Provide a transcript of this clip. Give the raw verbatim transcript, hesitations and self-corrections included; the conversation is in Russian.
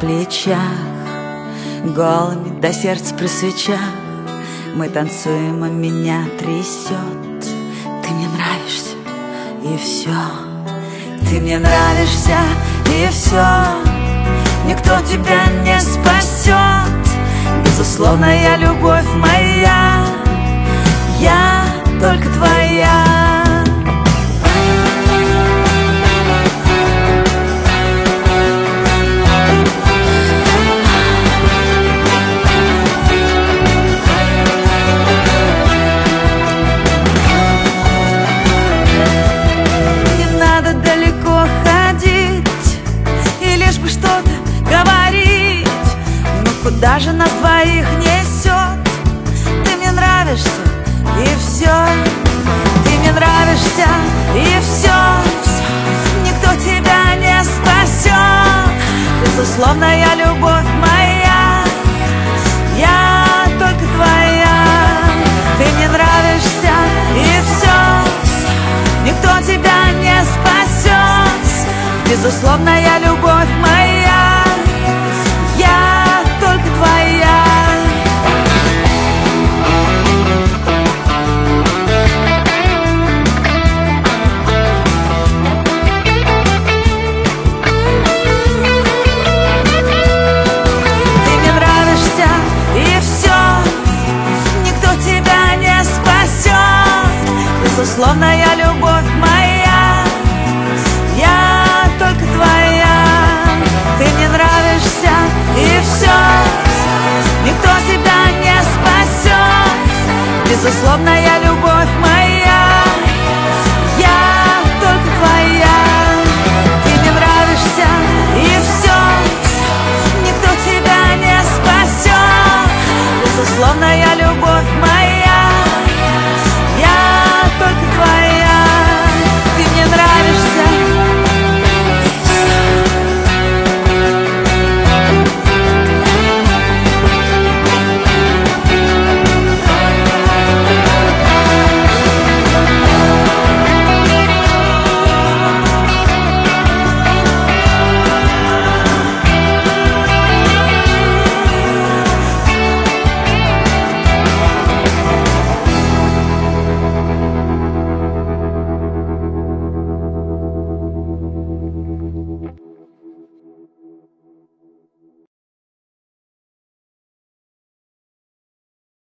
плечах, голыми до сердца при свечах. Мы танцуем, а меня трясет. Ты мне нравишься, и все. Ты мне нравишься, и все. Никто тебя не спасет. Безусловная любовь моя, я только твоя. Куда же нас двоих несет? Ты мне нравишься, и все. Ты мне нравишься, и все. Никто тебя не спасет. Безусловная любовь моя, я только твоя. Ты мне нравишься, и все. Никто тебя не спасет. Безусловная любовь моя, я только твоя. Ты мне нравишься, и все. Никто тебя не спасет. Безусловная любовь моя, я только твоя. Ты мне нравишься, и все. Никто тебя не спасет. Безусловная любовь.